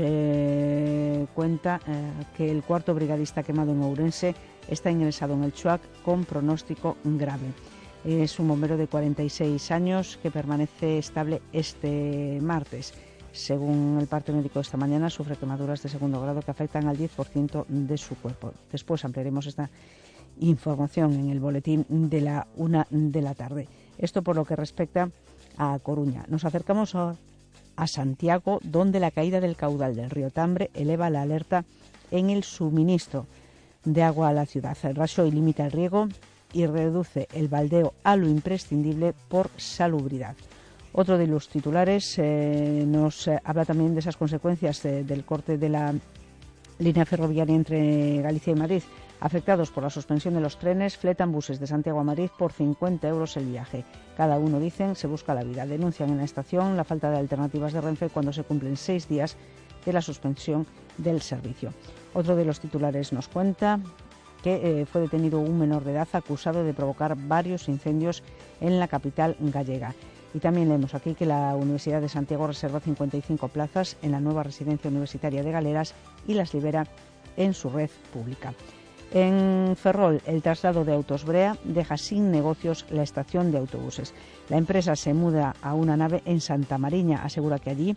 cuenta que el 4º brigadista quemado en Ourense está ingresado en el CHUAC con pronóstico grave. Es un bombero de 46 años que permanece estable este martes. Según el parte médico esta mañana, sufre quemaduras de 2º grado que afectan al 10% de su cuerpo. Después ampliaremos esta información en el boletín de la 1 de la tarde. Esto por lo que respecta a Coruña. Nos acercamos a Santiago, donde la caída del caudal del río Tambre eleva la alerta en el suministro de agua a la ciudad. El Raxoi limita el riego y reduce el baldeo a lo imprescindible por salubridad. Otro de los titulares nos habla también de esas consecuencias del corte de la línea ferroviaria entre Galicia y Madrid. Afectados por la suspensión de los trenes, fletan buses de Santiago a Madrid por 50 euros el viaje. Cada uno, dicen, se busca la vida. Denuncian en la estación la falta de alternativas de Renfe cuando se cumplen 6 días de la suspensión del servicio. Otro de los titulares nos cuenta que fue detenido un menor de edad acusado de provocar varios incendios en la capital gallega. Y también leemos aquí que la Universidad de Santiago reserva 55 plazas en la nueva residencia universitaria de Galeras y las libera en su red pública. En Ferrol, el traslado de Autos Brea deja sin negocios la estación de autobuses. La empresa se muda a una nave en Santa Mariña. Asegura que allí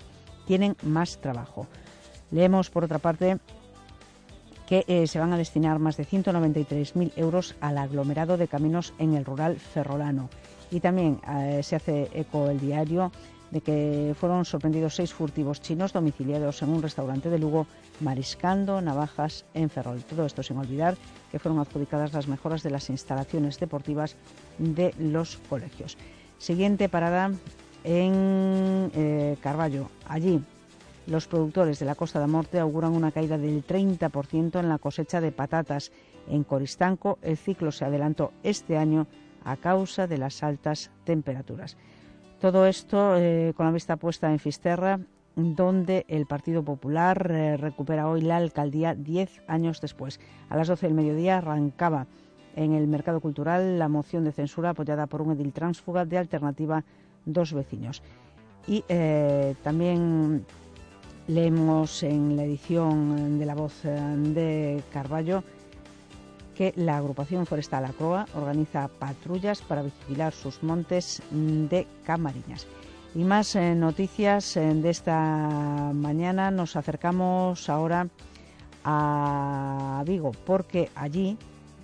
tienen más trabajo. Leemos, por otra parte, que se van a destinar más de 193.000 euros al aglomerado de caminos en el rural ferrolano. Y también se hace eco el diario de que fueron sorprendidos 6 furtivos chinos domiciliados en un restaurante de Lugo mariscando navajas en Ferrol. Todo esto sin olvidar que fueron adjudicadas las mejoras de las instalaciones deportivas de los colegios. Siguiente parada en Carballo. Allí los productores de la Costa da Morte auguran una caída del 30% en la cosecha de patatas. En Coristanco el ciclo se adelantó este año a causa de las altas temperaturas. Todo esto con la vista puesta en Fisterra, donde el Partido Popular recupera hoy la alcaldía 10 años después. A las 12 del mediodía arrancaba en el Mercado Cultural la moción de censura apoyada por un edil tránsfuga de Alternativa Dos Vecinos. Y también leemos en la edición de La Voz de Carballo que la agrupación forestal Acroa organiza patrullas para vigilar sus montes de Camariñas. Y más noticias de esta mañana. Nos acercamos ahora a Vigo, porque allí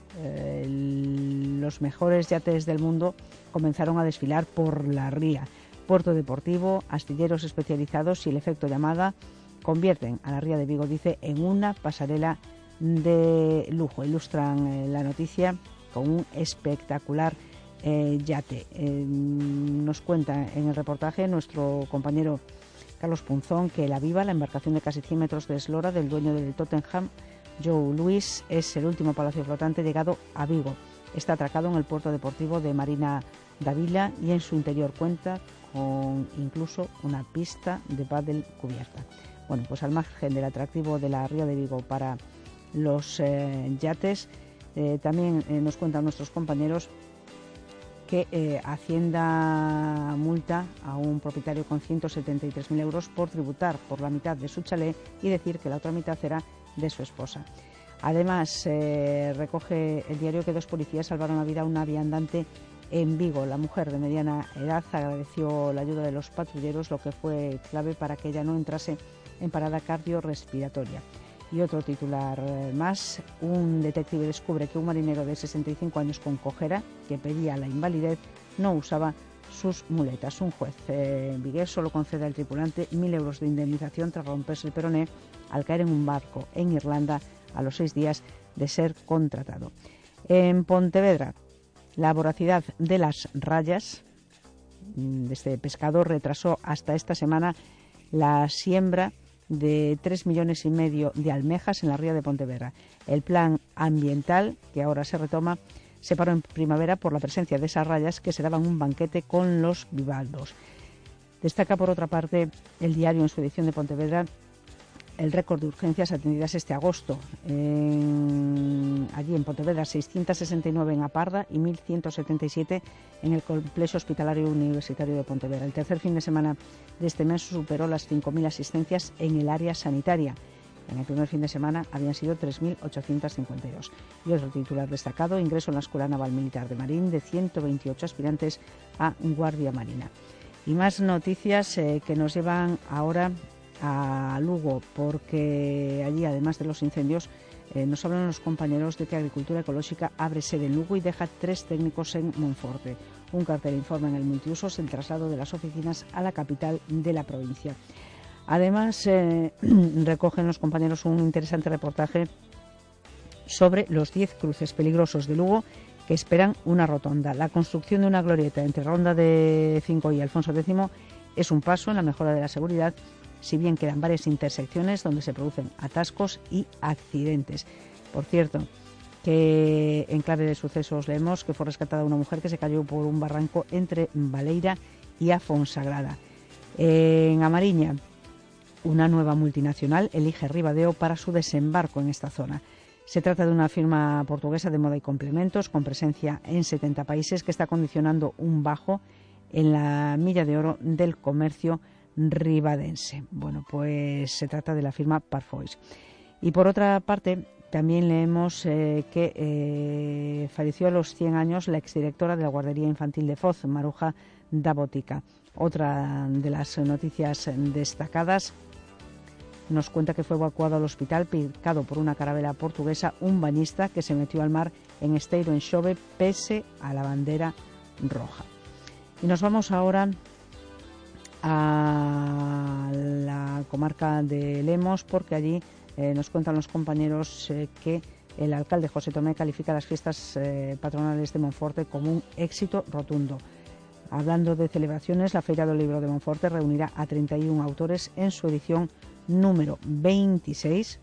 los mejores yates del mundo comenzaron a desfilar por la ría. Puerto deportivo, astilleros especializados y el efecto llamada convierten a la ría de Vigo, dice, en una pasarela de lujo. Ilustran la noticia con un espectacular yate. Nos cuenta en el reportaje nuestro compañero Carlos Punzón que la Viva, la embarcación de casi 100 metros de eslora del dueño del Tottenham, Joe Louis, es el último palacio flotante llegado a Vigo. Está atracado en el puerto deportivo de Marina da Vila y en su interior cuenta con incluso una pista de pádel cubierta. Bueno, pues al margen del atractivo de la ría de Vigo para los yates, también nos cuentan nuestros compañeros que Hacienda multa a un propietario con 173.000 euros por tributar por la mitad de su chalet y decir que la otra mitad era de su esposa. Además, recoge el diario que 2 policías salvaron la vida a una viandante en Vigo. La mujer de mediana edad agradeció la ayuda de los patrulleros, lo que fue clave para que ella no entrase en parada cardiorrespiratoria. Y otro titular más: un detective descubre que un marinero de 65 años con cojera, que pedía la invalidez, no usaba sus muletas. Un juez vigués solo concede al tripulante 1.000 euros de indemnización tras romperse el peroné al caer en un barco en Irlanda a los 6 días de ser contratado. En Pontevedra, la voracidad de las rayas de este pescador retrasó hasta esta semana la siembra de 3,5 millones de almejas en la ría de Pontevedra. El plan ambiental, que ahora se retoma, se paró en primavera por la presencia de esas rayas que se daban un banquete con los bivaldos. Destaca, por otra parte, el diario en su edición de Pontevedra el récord de urgencias atendidas este agosto. Allí en Pontevedra, 669 en Aparda y 1.177 en el complejo hospitalario universitario de Pontevedra. El tercer fin de semana de este mes superó las 5.000 asistencias en el área sanitaria. En el primer fin de semana habían sido 3.852. Y otro titular destacado: ingreso en la Escuela Naval Militar de Marín de 128 aspirantes a Guardia Marina. Y más noticias que nos llevan ahora a Lugo, porque allí, además de los incendios, nos hablan los compañeros de que Agricultura Ecológica abre sede en Lugo y deja 3 técnicos en Monforte. Un cartel informa en el multiusos el traslado de las oficinas a la capital de la provincia. Además, recogen los compañeros un interesante reportaje sobre los 10 cruces peligrosos de Lugo que esperan una rotonda. La construcción de una glorieta entre Ronda de Cinco y Alfonso X es un paso en la mejora de la seguridad, si bien quedan varias intersecciones donde se producen atascos y accidentes. Por cierto, que en clave de sucesos leemos que fue rescatada una mujer que se cayó por un barranco entre Baleira y Afonsagrada. En Amariña, una nueva multinacional elige Ribadeo para su desembarco en esta zona. Se trata de una firma portuguesa de moda y complementos con presencia en 70 países que está condicionando un bajo en la milla de oro del comercio ribadense. Bueno, pues se trata de la firma Parfois. Y por otra parte, también leemos que falleció a los 100 años la exdirectora de la guardería infantil de Foz, Maruja da Botica. Otra de las noticias destacadas nos cuenta que fue evacuado al hospital picado por una carabela portuguesa un bañista que se metió al mar en Esteiro, en Xove, pese a la bandera roja. Y nos vamos ahora a la comarca de Lemos, porque allí nos cuentan los compañeros que el alcalde José Tomé califica las fiestas patronales de Monforte como un éxito rotundo. Hablando de celebraciones, la Feira del Libro de Monforte reunirá a 31 autores en su edición número 26,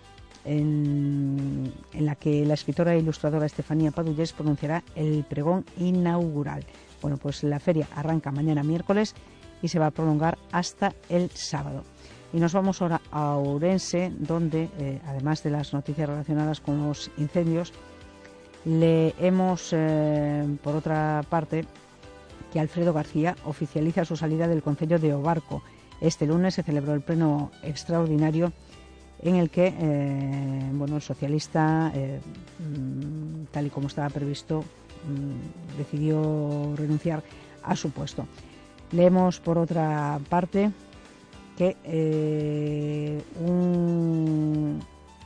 en la que la escritora e ilustradora Estefanía Padullés pronunciará el pregón inaugural. Bueno, pues la feria arranca mañana miércoles y se va a prolongar hasta el sábado. Y nos vamos ahora a Ourense, donde, además de las noticias relacionadas con los incendios, leemos, por otra parte, que Alfredo García oficializa su salida del concello de Obarco. Este lunes se celebró el pleno extraordinario en el que el socialista, tal y como estaba previsto, decidió renunciar a su puesto. Leemos, por otra parte, que un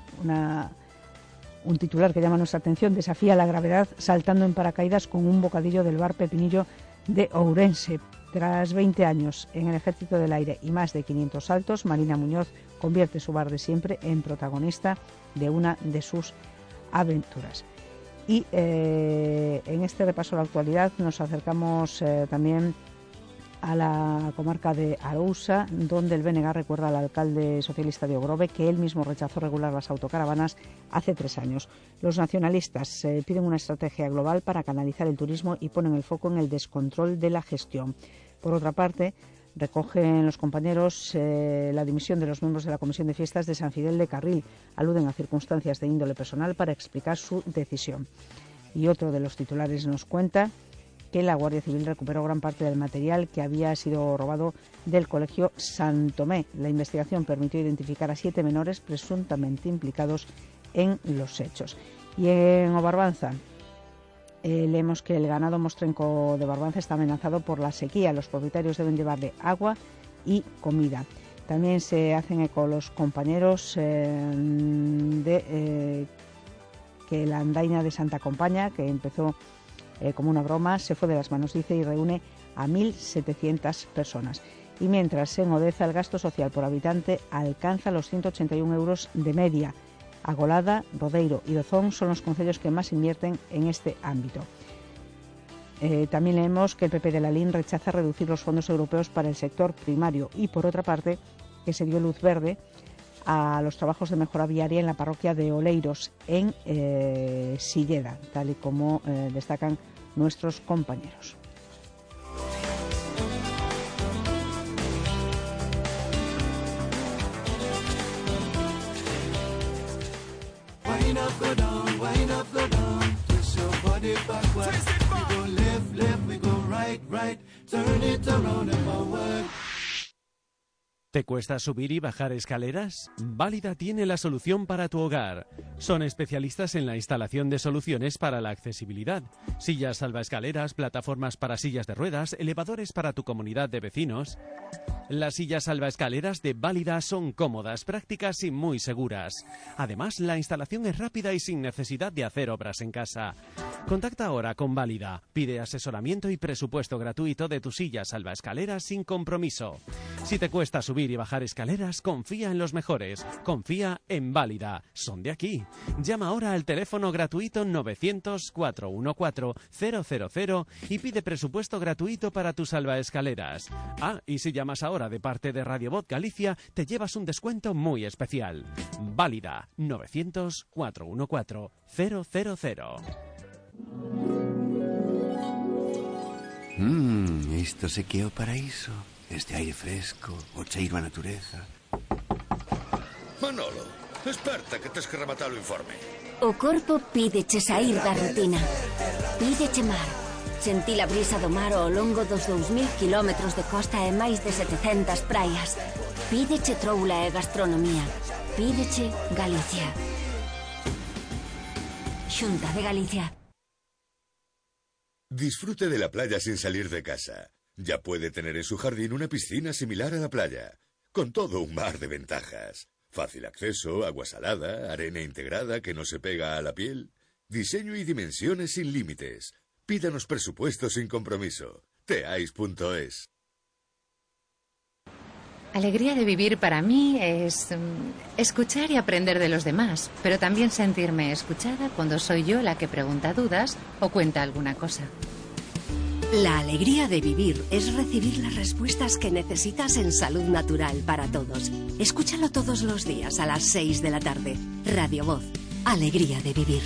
titular que llama nuestra atención: desafía la gravedad saltando en paracaídas con un bocadillo del bar Pepinillo de Ourense. Tras 20 años en el Ejército del Aire y más de 500 saltos, Marina Muñoz convierte su bar de siempre en protagonista de una de sus aventuras. Y en este repaso a la actualidad nos acercamos también a la comarca de Arousa, donde el BNG recuerda al alcalde socialista de Ogrove que él mismo rechazó regular las autocaravanas hace 3 años. Los nacionalistas piden una estrategia global para canalizar el turismo y ponen el foco en el descontrol de la gestión. Por otra parte, recogen los compañeros la dimisión de los miembros de la Comisión de Fiestas de San Fidel de Carril. Aluden a circunstancias de índole personal para explicar su decisión. Y otro de los titulares nos cuenta que la Guardia Civil recuperó gran parte del material que había sido robado del Colegio Sant Tomé. La investigación permitió identificar a 7 menores presuntamente implicados en los hechos. Y en Obarbanza leemos que el ganado mostrenco de Barbanza está amenazado por la sequía. Los propietarios deben llevarle agua y comida. También se hacen eco los compañeros de que la andaina de Santa Compaña, que empezó como una broma, se fue de las manos, dice, y reúne a 1.700 personas. Y mientras en Odeza el gasto social por habitante alcanza los 181 euros de media. Agolada, Rodeiro y Dozón son los concellos que más invierten en este ámbito. También leemos que el PP de Lalín rechaza reducir los fondos europeos para el sector primario y, por otra parte, que se dio luz verde a los trabajos de mejora viaria en la parroquia de Oleiros, en Silleda, tal y como destacan nuestros compañeros. ¿Te cuesta subir y bajar escaleras? Válida tiene la solución para tu hogar. Son especialistas en la instalación de soluciones para la accesibilidad. Sillas salvaescaleras, plataformas para sillas de ruedas, elevadores para tu comunidad de vecinos. Las sillas salvaescaleras de Válida son cómodas, prácticas y muy seguras. Además, la instalación es rápida y sin necesidad de hacer obras en casa. Contacta ahora con Válida. Pide asesoramiento y presupuesto gratuito de tu silla salvaescaleras sin compromiso. Si te cuesta subir y bajar escaleras, confía en los mejores. Confía en Válida. Son de aquí. Llama ahora al teléfono gratuito 900-414-000 y pide presupuesto gratuito para tus salvaescaleras. Ah, y si llamas ahora de parte de Radio Voz Galicia, te llevas un descuento muy especial. Válida 900-414-000. Isto se que é o paraíso. Este aire fresco, o cheiro a natureza. Manolo, desperta que tes que rematar o informe. O corpo pídeche saír da rutina. Pídeche mar. Sentí a brisa do mar ao longo dos 2.000 kilómetros de costa e máis de 700 praias. Pídeche troula e gastronomía. Pídeche Galicia. Xunta de Galicia. Disfrute de la playa sin salir de casa. Ya puede tener en su jardín una piscina similar a la playa, con todo un mar de ventajas. Fácil acceso, agua salada, arena integrada que no se pega a la piel. Diseño y dimensiones sin límites. Pídanos presupuesto sin compromiso. Teais.es. Alegría de vivir para mí es escuchar y aprender de los demás, pero también sentirme escuchada cuando soy yo la que pregunta dudas o cuenta alguna cosa. La alegría de vivir es recibir las respuestas que necesitas en Salud Natural para Todos. Escúchalo todos los días a las 6 de la tarde. Radio Voz. Alegría de vivir.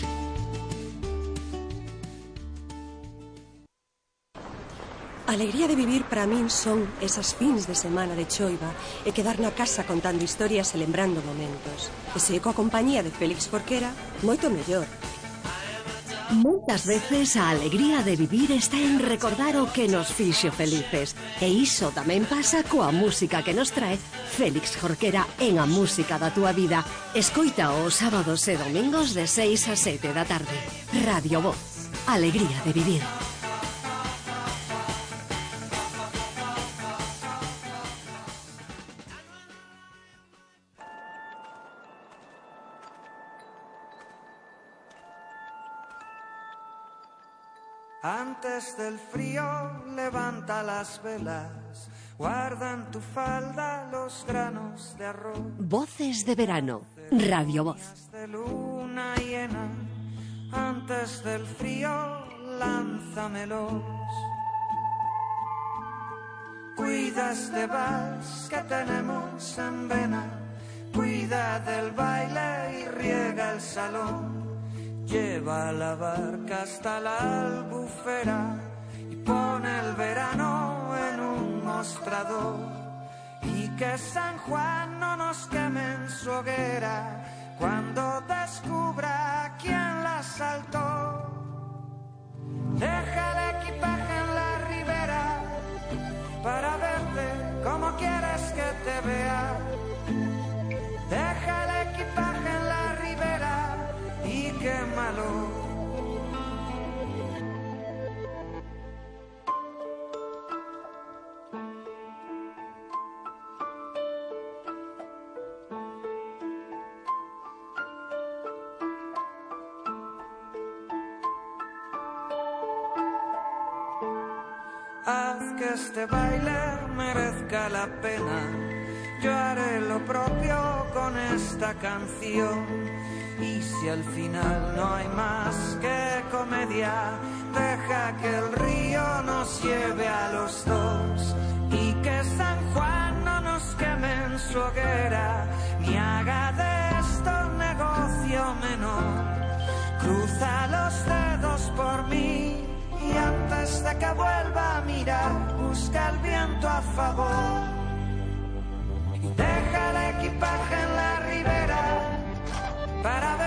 Alegría de vivir para min son esas fins de semana de choiva e quedar na casa contando historias e lembrando momentos. E se coa compañía de Félix Jorquera, moito mellor. Moitas veces a alegría de vivir está en recordar o que nos fixo felices. E iso tamén pasa coa música que nos trae Félix Jorquera en A Música da Túa Vida. Escoita os sábados e domingos de 6 a 7 da tarde. Radio Voz. Alegría de vivir. Antes del frío, levanta las velas, guarda en tu falda los granos de arroz. Voces de verano, Radio Voz. De luna llena, antes del frío, lánzamelos. Cuida este vals que tenemos en vena, cuida del baile y riega el salón. Lleva la barca hasta la albufera y pone el verano en un mostrador. Y que San Juan no nos queme en su hoguera cuando descubra quién la saltó. Deja el equipaje en la ribera para verte como quieres que te vea. Deja el equipaje en la ribera y quémalo. Haz que este baile merezca la pena. Yo haré lo propio con esta canción. Y si al final no hay más que comedia, deja que el río nos lleve a los dos. Y que San Juan no nos queme en su hoguera, ni haga de esto negocio menor. Cruza los dedos por mí y antes de que vuelva a mirar, busca el viento a favor. Y deja el equipaje en la ribera para